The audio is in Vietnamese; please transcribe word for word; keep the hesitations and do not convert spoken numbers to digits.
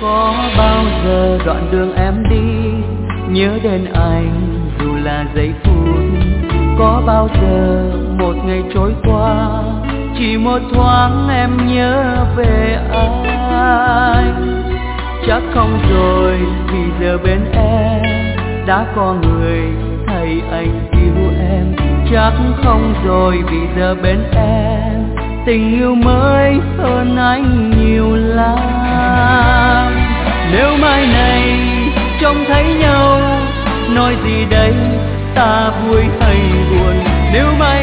Có bao giờ đoạn đường em đi nhớ đến anh dù là giây phút? Có bao giờ một ngày trôi qua chỉ một thoáng em nhớ về anh? Chắc không rồi, vì giờ bên em đã có người thay anh yêu em. Chắc không rồi, vì giờ bên em tình yêu mới hơn anh nhiều lắm. Nếu mai này trông thấy nhau, nói gì đây, ta vui hay buồn? Nếu mai